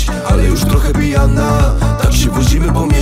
ale już trochę pijana. Tak się wozimy po